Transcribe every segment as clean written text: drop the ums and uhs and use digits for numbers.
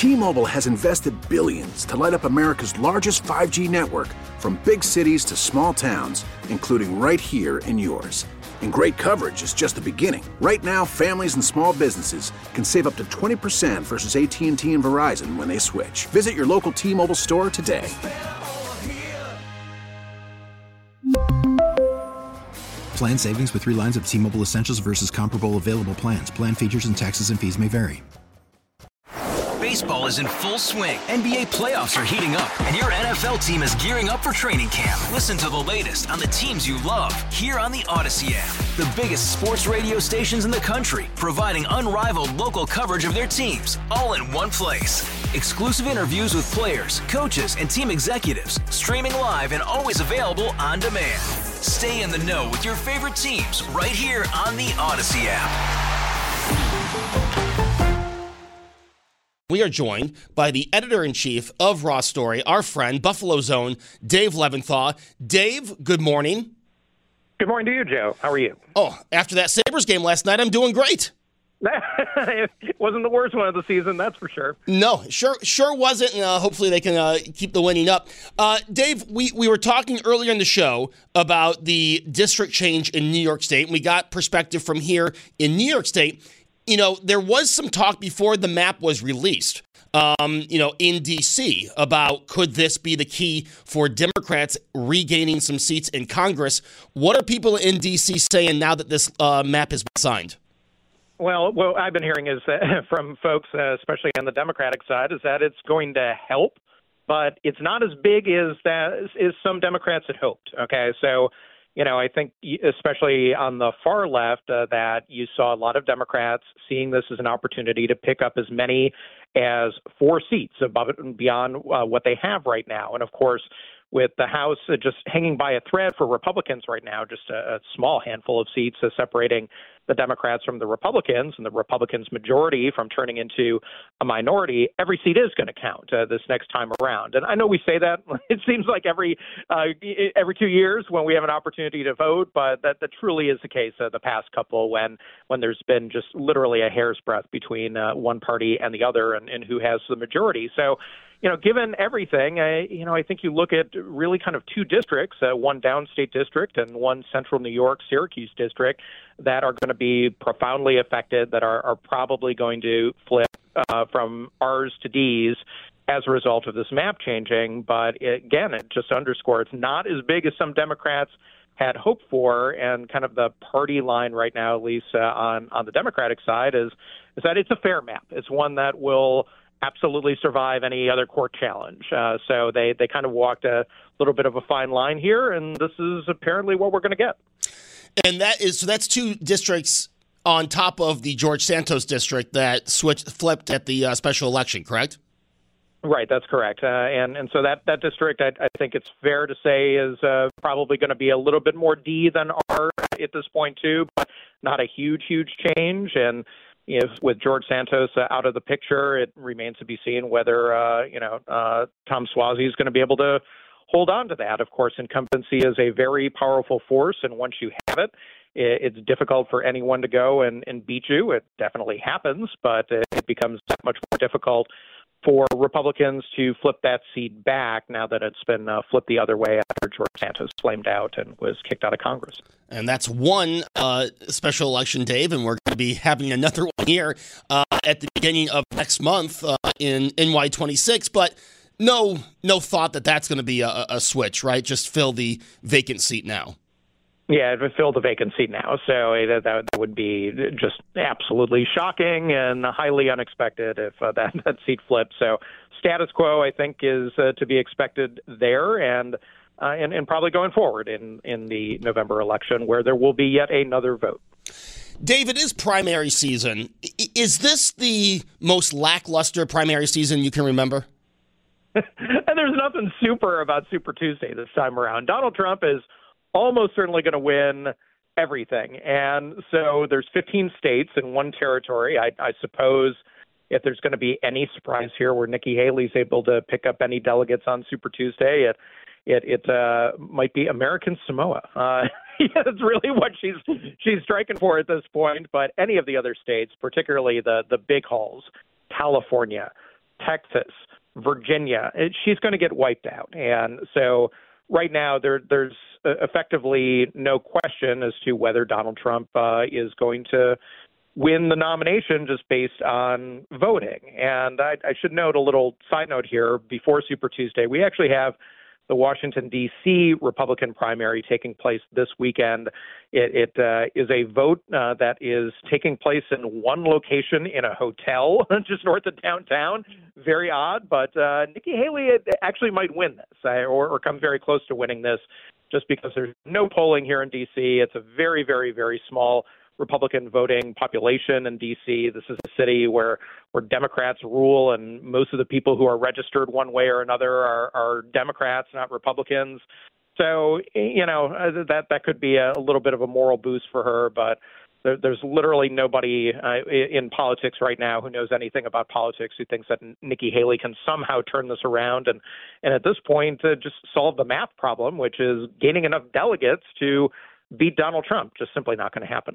T-Mobile has invested billions to light up America's largest 5G network, from big cities to small towns, including right here in yours. And great coverage is just the beginning. Right now, families and small businesses can save up to 20% versus AT&T and Verizon when they switch. Visit your local T-Mobile store today. Plan savings with 3 lines of T-Mobile Essentials versus comparable available plans. Plan features and taxes and fees may vary. Baseball is in full swing. NBA playoffs are heating up, and your NFL team is gearing up for training camp. Listen to the latest on the teams you love here on the Odyssey app. The biggest sports radio stations in the country, providing unrivaled local coverage of their teams, all in one place. Exclusive interviews with players, coaches, and team executives, streaming live and always available on demand. Stay in the know with your favorite teams right here on the Odyssey app. We are joined by the editor-in-chief of Raw Story, our friend, Buffalo Zone, Dave Leventhal. Dave, good morning. Good morning to you, Joe. How are you? Oh, after that Sabres game last night, I'm doing great. It wasn't the worst one of the season, that's for sure. No, sure wasn't, and hopefully they can keep the winning up. Dave, we were talking earlier in the show about the district change in New York State, and we got perspective from here in New York State. You know, there was some talk before the map was released, in D.C. about could this be the key for Democrats regaining some seats in Congress. What are people in D.C. saying now that this map has been signed? Well, what I've been hearing is from folks, especially on the Democratic side, is that it's going to help, but it's not as big as some Democrats had hoped. Okay, so I think especially on the far left that you saw a lot of Democrats seeing this as an opportunity to pick up as many as 4 seats above and beyond what they have right now. And of course, with the House just hanging by a thread for Republicans right now, just a small handful of seats separating the Democrats from the Republicans, and the Republicans' majority from turning into a minority, every seat is going to count this next time around. And I know we say that it seems like every 2 years when we have an opportunity to vote, but that truly is the case the past couple when there's been just literally a hair's breadth between one party and the other and who has the majority. So, given everything, I think you look at really kind of 2 districts, one downstate district and one central New York, Syracuse district, that are going to be profoundly affected, that are probably going to flip from R's to D's as a result of this map changing. But again, it just underscores it's not as big as some Democrats had hoped for, and kind of the party line right now, at least on the Democratic side, is that it's a fair map. It's one that will absolutely survive any other court challenge. So they kind of walked a little bit of a fine line here, and this is apparently what we're going to get. And that's 2 districts on top of the George Santos district that flipped at the special election, correct? Right, that's correct. And so that district, I think it's fair to say, is probably going to be a little bit more D than R at this point, too, but not a huge change. And with George Santos out of the picture, it remains to be seen whether, Tom Suozzi is going to be able to hold on to that. Of course, incumbency is a very powerful force, and once you have it, it's difficult for anyone to go and beat you. It definitely happens, but it becomes that much more difficult for Republicans to flip that seat back now that it's been flipped the other way after George Santos flamed out and was kicked out of Congress. And that's one special election, Dave, and we're going to be having another one here at the beginning of next month in NY26. But no thought that that's going to be a switch, right? Just fill the vacant seat now. Yeah, it would fill the vacant seat now. So that would be just absolutely shocking and highly unexpected if that seat flipped. So status quo, I think, is to be expected there, and probably going forward in the November election, where there will be yet another vote. Dave, it is primary season. Is this the most lackluster primary season you can remember? And there's nothing super about Super Tuesday this time around. Donald Trump is almost certainly going to win everything. And so there's 15 states in one territory. I suppose if there's going to be any surprise here where Nikki Haley's able to pick up any delegates on Super Tuesday, it might be American Samoa. It's really what she's striking for at this point. But any of the other states, particularly the big hauls, California, Texas, Virginia, she's going to get wiped out. And so right now there's effectively no question as to whether Donald Trump is going to win the nomination just based on voting. And I should note a little side note here before Super Tuesday. We actually have the Washington, D.C. Republican primary taking place this weekend. It is a vote that is taking place in one location in a hotel just north of downtown. Very odd, but Nikki Haley actually might win this or come very close to winning this just because there's no polling here in D.C. It's a very, very, very small Republican voting population in D.C. This is a city where Democrats rule, and most of the people who are registered one way or another are Democrats, not Republicans. So, that could be a little bit of a moral boost for her, but there's literally nobody in politics right now who knows anything about politics who thinks that Nikki Haley can somehow turn this around and at this point just solve the math problem, which is gaining enough delegates to beat Donald Trump. Just simply not going to happen.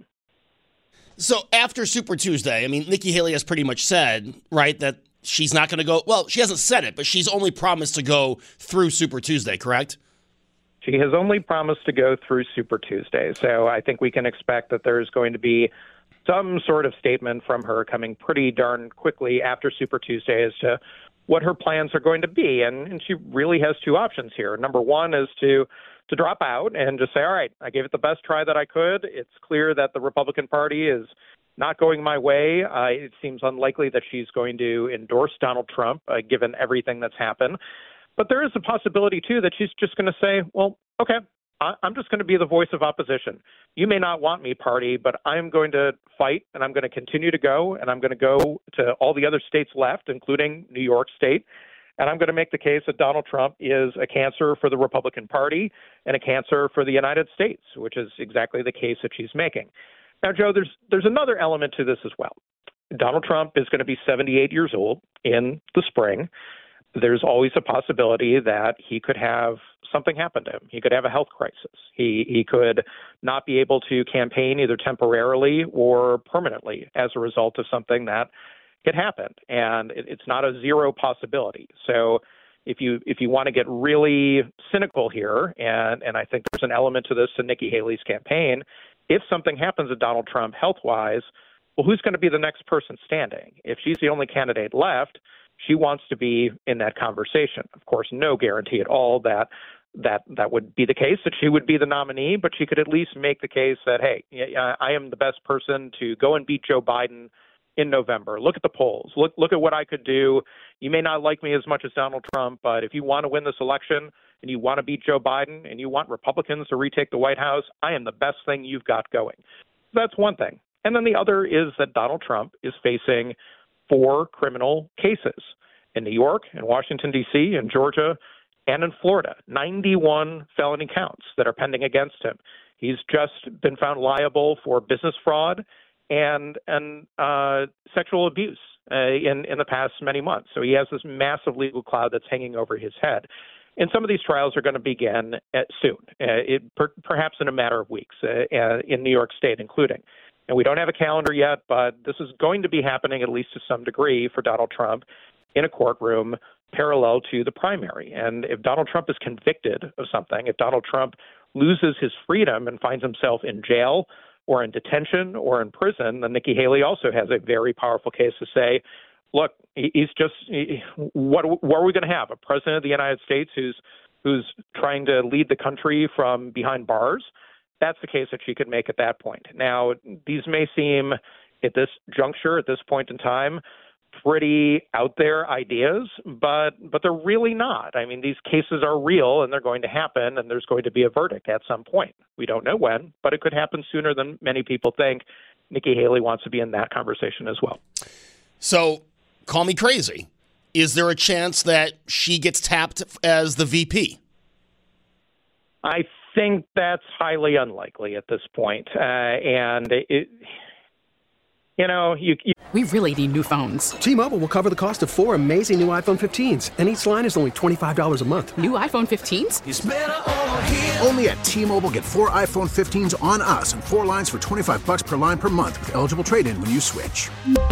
So after Super Tuesday, I mean, Nikki Haley has pretty much said, right, that she's not going to go. Well, she hasn't said it, but she's only promised to go through Super Tuesday, correct? She has only promised to go through Super Tuesday. So I think we can expect that there's going to be some sort of statement from her coming pretty darn quickly after Super Tuesday as to what her plans are going to be. And she really has two options here. Number one is to drop out and just say, all right, I gave it the best try that I could. It's clear that the Republican Party is not going my way. It seems unlikely that she's going to endorse Donald Trump, given everything that's happened. But there is a possibility, too, that she's just going to say, well, okay, I'm just going to be the voice of opposition. You may not want me, party, but I'm going to fight, and I'm going to continue to go, and I'm going to go to all the other states left, including New York State. And I'm going to make the case that Donald Trump is a cancer for the Republican Party and a cancer for the United States, which is exactly the case that she's making. Now, Joe, there's another element to this as well. Donald Trump is going to be 78 years old in the spring. There's always a possibility that he could have something happen to him. He could have a health crisis. He could not be able to campaign either temporarily or permanently as a result of something that could happen, and it's not a zero possibility. So if you want to get really cynical here, and I think there's an element to this in Nikki Haley's campaign, if something happens to Donald Trump health-wise, well, who's going to be the next person standing? If she's the only candidate left, she wants to be in that conversation. Of course, no guarantee at all that would be the case, that she would be the nominee, but she could at least make the case that, hey, I am the best person to go and beat Joe Biden in November. Look at the polls. Look at what I could do. You may not like me as much as Donald Trump, but if you want to win this election and you want to beat Joe Biden and you want Republicans to retake the White House, I am the best thing you've got going. That's one thing. And then the other is that Donald Trump is facing 4 criminal cases in New York, in Washington, D.C., in Georgia, and in Florida. 91 felony counts that are pending against him. He's just been found liable for business fraud and sexual abuse in the past many months. So he has this massive legal cloud that's hanging over his head. And some of these trials are going to begin soon, perhaps in a matter of weeks, in New York State including. And we don't have a calendar yet, but this is going to be happening at least to some degree for Donald Trump in a courtroom parallel to the primary. And if Donald Trump is convicted of something, if Donald Trump loses his freedom and finds himself in jail or in detention or in prison, then Nikki Haley also has a very powerful case to say, look, what are we going to have? A president of the United States who's trying to lead the country from behind bars? That's the case that she could make at that point. Now, these may seem at this juncture, at this point in time, pretty out there ideas, but they're really not. I mean, these cases are real and they're going to happen, and there's going to be a verdict at some point. We don't know when, but it could happen sooner than many people think. Nikki Haley wants to be in that conversation as well. So, call me crazy. Is there a chance that she gets tapped as the VP? I think that's highly unlikely at this point. We really need new phones. T-Mobile will cover the cost of 4 amazing new iPhone 15s, and each line is only $25 a month. New iPhone 15s? It's better over here. Only at T-Mobile, get 4 iPhone 15s on us and 4 lines for $25 per line per month with eligible trade-in when you switch.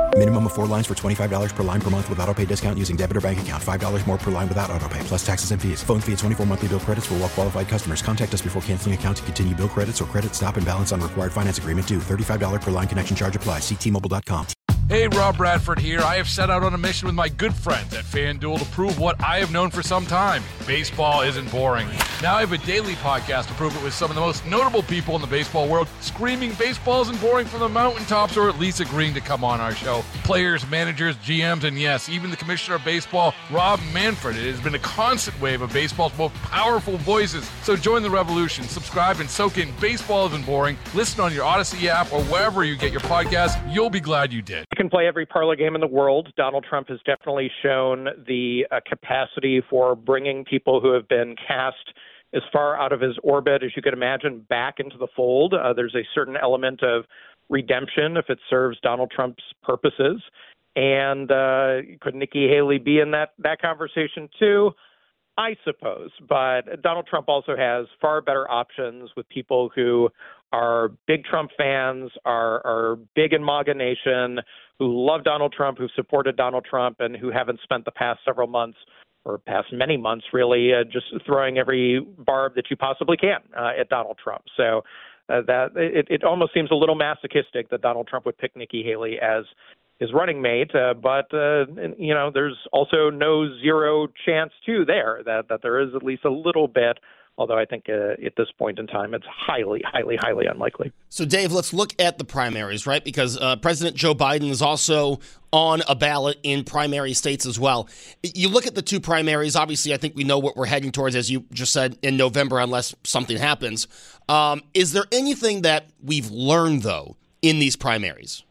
Minimum of 4 lines for $25 per line per month with autopay discount using debit or bank account. $5 more per line without autopay, plus taxes and fees. Phone fee at 24 monthly bill credits for well-qualified customers. Contact us before canceling account to continue bill credits or credit stop and balance on required finance agreement due. $35 per line connection charge applies. See T-Mobile.com. Hey, Rob Bradford here. I have set out on a mission with my good friends at FanDuel to prove what I have known for some time. Baseball isn't boring. Now I have a daily podcast to prove it with some of the most notable people in the baseball world, screaming baseball isn't boring from the mountaintops, or at least agreeing to come on our show. Players, managers, GMs, and yes, even the commissioner of baseball, Rob Manfred. It has been a constant wave of baseball's most powerful voices. So join the revolution. Subscribe and soak in Baseball Isn't Boring. Listen on your Odyssey app or wherever you get your podcasts. You'll be glad you did. Can play every parlay game in the world. Donald Trump has definitely shown the capacity for bringing people who have been cast as far out of his orbit as you could imagine back into the fold. There's a certain element of redemption if it serves Donald Trump's purposes. And could Nikki Haley be in that conversation too? I suppose. But Donald Trump also has far better options with people who are big Trump fans, are big in MAGA Nation, who love Donald Trump, who supported Donald Trump, and who haven't spent the past several months, or past many months really, just throwing every barb that you possibly can at Donald Trump. So that it almost seems a little masochistic that Donald Trump would pick Nikki Haley as his running mate, but there's also no zero chance too there that there is at least a little bit. Although I think at this point in time, it's highly, highly, highly unlikely. So, Dave, let's look at the primaries, right? Because President Joe Biden is also on a ballot in primary states as well. You look at the two primaries, obviously, I think we know what we're heading towards, as you just said, in November, unless something happens. Is there anything that we've learned, though, in these primaries?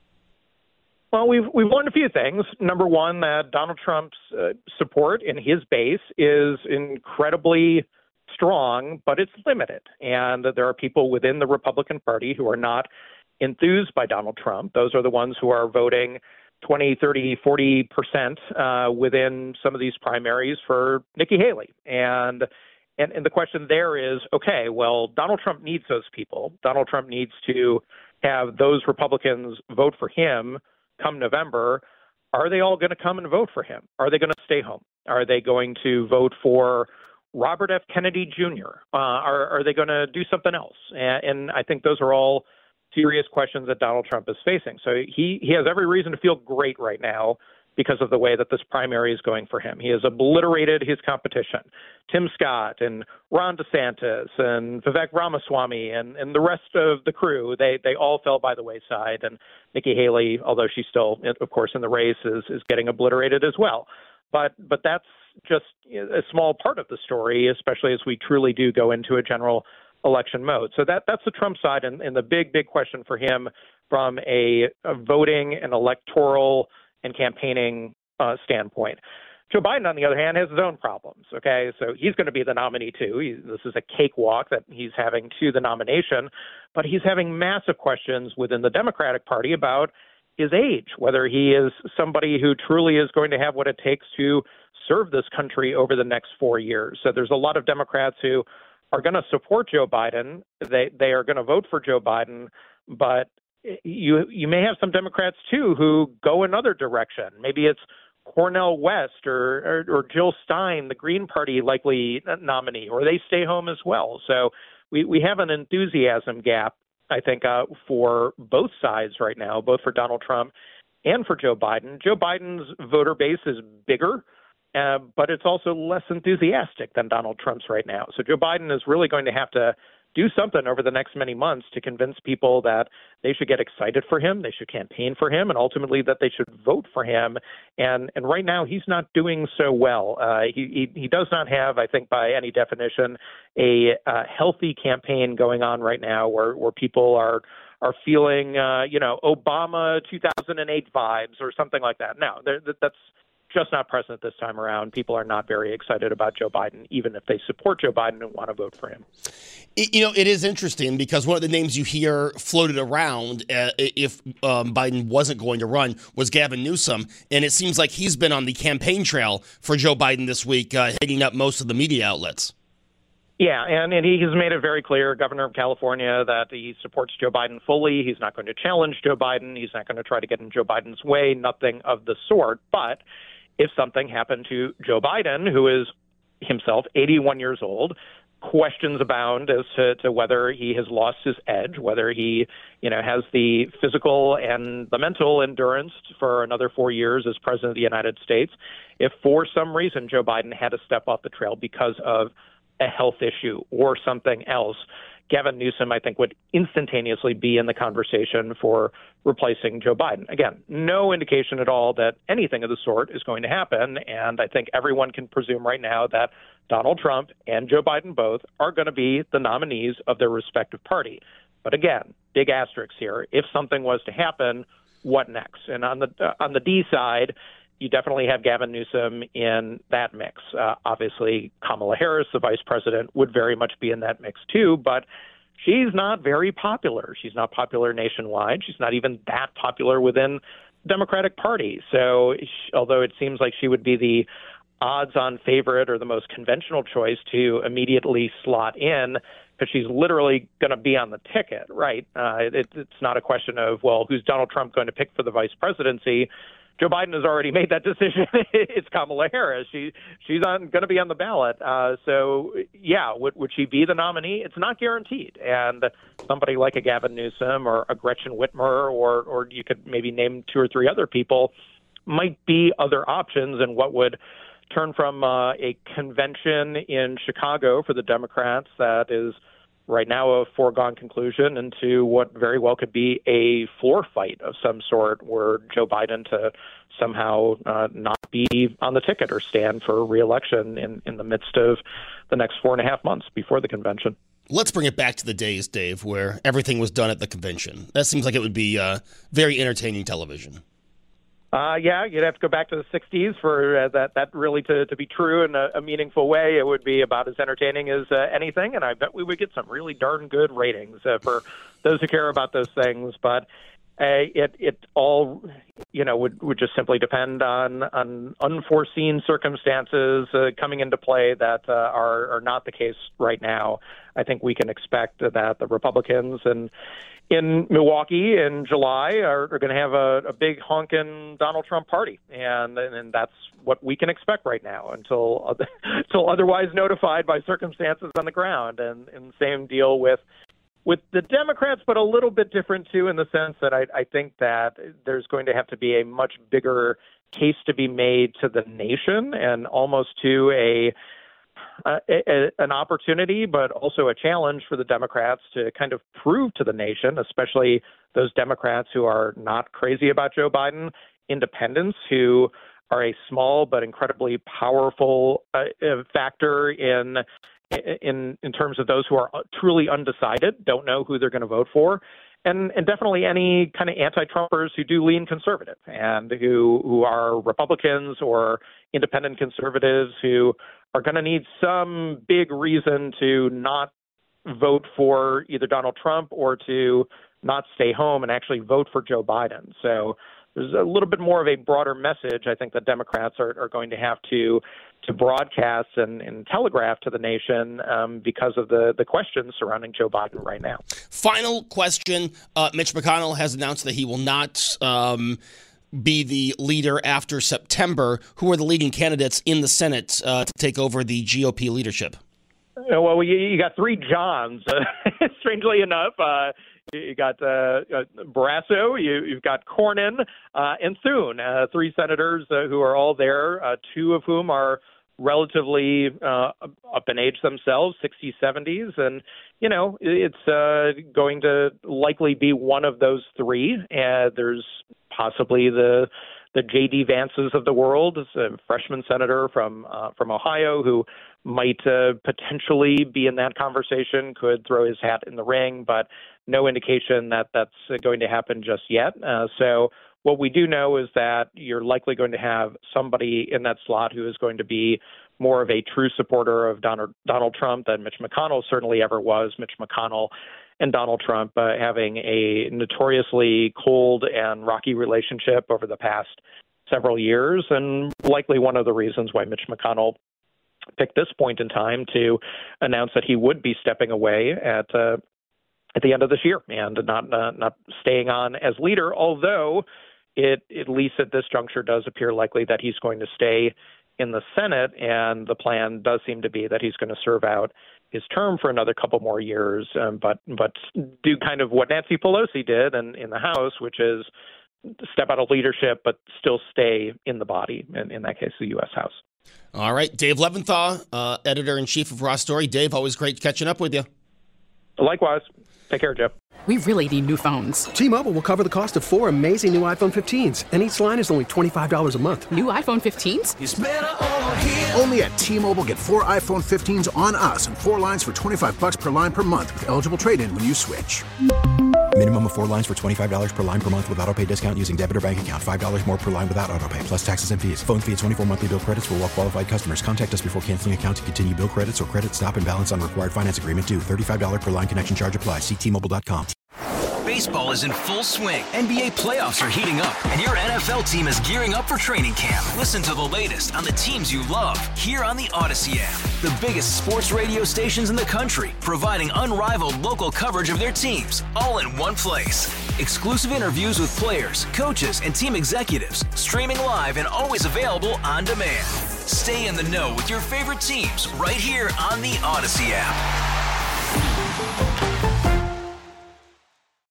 Well, we've learned a few things. Number one, that Donald Trump's support in his base is incredibly strong, but it's limited. And there are people within the Republican Party who are not enthused by Donald Trump. Those are the ones who are voting 20, 30, 40% within some of these primaries for Nikki Haley. And the question there is, okay, well, Donald Trump needs those people. Donald Trump needs to have those Republicans vote for him come November. Are they all going to come and vote for him? Are they going to stay home? Are they going to vote for Robert F. Kennedy Jr.? Are they going to do something else? And I think those are all serious questions that Donald Trump is facing. So he has every reason to feel great right now because of the way that this primary is going for him. He has obliterated his competition. Tim Scott and Ron DeSantis and Vivek Ramaswamy and the rest of the crew, they all fell by the wayside. And Nikki Haley, although she's still, of course, in the race, is getting obliterated as well. But that's just a small part of the story, especially as we truly do go into a general election mode. So that's the Trump side, and the big question for him from a voting and electoral and campaigning standpoint. Joe Biden, on the other hand, has his own problems. Okay, so he's going to be the nominee too. This is a cakewalk that he's having to the nomination, but he's having massive questions within the Democratic Party about his age, whether he is somebody who truly is going to have what it takes to serve this country over the next 4 years. So there's a lot of Democrats who are going to support Joe Biden. They are going to vote for Joe Biden, but you may have some Democrats too who go another direction. Maybe it's Cornel West or Jill Stein, the Green Party likely nominee, or they stay home as well. So we have an enthusiasm gap, I think, for both sides right now, both for Donald Trump and for Joe Biden. Joe Biden's voter base is bigger, but it's also less enthusiastic than Donald Trump's right now. So Joe Biden is really going to have to do something over the next many months to convince people that they should get excited for him, they should campaign for him, and ultimately that they should vote for him. And right now he's not doing so well. He does not have, I think, by any definition, a healthy campaign going on right now where people are feeling, Obama 2008 vibes or something like that. No, that's just not present this time around. People are not very excited about Joe Biden, even if they support Joe Biden and want to vote for him. It is interesting because one of the names you hear floated around if Biden wasn't going to run was Gavin Newsom. And it seems like he's been on the campaign trail for Joe Biden this week, hitting up most of the media outlets. Yeah, and he has made it very clear, Governor of California, that he supports Joe Biden fully. He's not going to challenge Joe Biden. He's not going to try to get in Joe Biden's way, nothing of the sort. But if something happened to Joe Biden, who is himself 81 years old, questions abound as to whether he has lost his edge, whether he, has the physical and the mental endurance for another 4 years as president of the United States. If for some reason Joe Biden had to step off the trail because of a health issue or something else, Gavin Newsom, I think, would instantaneously be in the conversation for replacing Joe Biden. Again, no indication at all that anything of the sort is going to happen. And I think everyone can presume right now that Donald Trump and Joe Biden both are going to be the nominees of their respective party. But again, big asterisks here. If something was to happen, what next? And on the D side, you definitely have Gavin Newsom in that mix. Obviously, Kamala Harris, the vice president, would very much be in that mix too, but she's not very popular. She's not popular nationwide. She's not even that popular within the Democratic Party. So although it seems like she would be the odds-on favorite or the most conventional choice to immediately slot in, because she's literally going to be on the ticket, right? It's not a question of, well, who's Donald Trump going to pick for the vice presidency? Joe Biden has already made that decision. It's Kamala Harris. She's going to be on the ballot. So, yeah, would she be the nominee? It's not guaranteed. And somebody like a Gavin Newsom or a Gretchen Whitmer, or you could maybe name 2 or 3 other people, might be other options, and what would turn from a convention in Chicago for the Democrats that is right now a foregone conclusion into what very well could be a floor fight of some sort, where Joe Biden to somehow not be on the ticket or stand for re-election in the midst of the next 4.5 months before the convention. Let's bring it back to the days, Dave, where everything was done at the convention. That seems like it would be very entertaining television. Yeah, you'd have to go back to the 60s for that really to be true in a meaningful way. It would be about as entertaining as anything, and I bet we would get some really darn good ratings for those who care about those things. But it all, would just simply depend on unforeseen circumstances coming into play that are not the case right now. I think we can expect that the Republicans in Milwaukee in July are going to have a big honkin' Donald Trump party, and that's what we can expect right now until otherwise notified by circumstances on the ground. And same deal with the Democrats, but a little bit different too, in the sense that I think that there's going to have to be a much bigger case to be made to the nation, and almost to an opportunity, but also a challenge for the Democrats to kind of prove to the nation, especially those Democrats who are not crazy about Joe Biden, independents who are a small but incredibly powerful factor in terms of those who are truly undecided, don't know who they're going to vote for. And definitely any kind of anti-Trumpers who do lean conservative and who are Republicans or independent conservatives who are going to need some big reason to not vote for either Donald Trump or to not stay home and actually vote for Joe Biden. So there's a little bit more of a broader message I think that Democrats are going to have to broadcast and telegraph to the nation because of the questions surrounding Joe Biden right now. Final question. Mitch McConnell has announced that he will not be the leader after September. Who are the leading candidates in the Senate to take over the GOP leadership? Well, you got 3 Johns, strangely enough. You got Barrasso, you've got Cornyn, and Thune, 3 senators who are all there, 2 of whom are relatively up in age themselves, 60s, 70s. And, it's going to likely be one of those 3. There's possibly the J.D. Vances of the world, a freshman senator from Ohio who might potentially be in that conversation, could throw his hat in the ring, but no indication that that's going to happen just yet. So what we do know is that you're likely going to have somebody in that slot who is going to be more of a true supporter of Donald Trump than Mitch McConnell certainly ever was. Mitch McConnell and Donald Trump having a notoriously cold and rocky relationship over the past several years, and likely one of the reasons why Mitch McConnell picked this point in time to announce that he would be stepping away at the end of this year and not staying on as leader, although it, at least at this juncture, does appear likely that he's going to stay in the Senate, and the plan does seem to be that he's going to serve out his term for another couple more years, but do kind of what Nancy Pelosi did in the House, which is step out of leadership but still stay in the body, in that case, the U.S. House. All right. Dave Leventhal, editor-in-chief of Raw Story. Dave, always great catching up with you. Likewise. Take care, Jeff. We really need new phones. T-Mobile will cover the cost of 4 amazing new iPhone 15s, and each line is only $25 a month. New iPhone 15s? It's better over here. Only at T-Mobile, get 4 iPhone 15s on us and 4 lines for $25 per line per month with eligible trade-in when you switch. Minimum of 4 lines for $25 per line per month with autopay discount using debit or bank account. $5 more per line without autopay, plus taxes and fees. Phone fee at 24 monthly bill credits for well-qualified customers. Contact us before canceling account to continue bill credits or credit stop and balance on required finance agreement due. $35 per line connection charge applies. See T-Mobile.com. Baseball is in full swing. NBA playoffs are heating up, and your NFL team is gearing up for training camp. Listen to the latest on the teams you love here on the Odyssey app. The biggest sports radio stations in the country, providing unrivaled local coverage of their teams, all in one place. Exclusive interviews with players, coaches, and team executives, streaming live and always available on demand. Stay in the know with your favorite teams right here on the Odyssey app.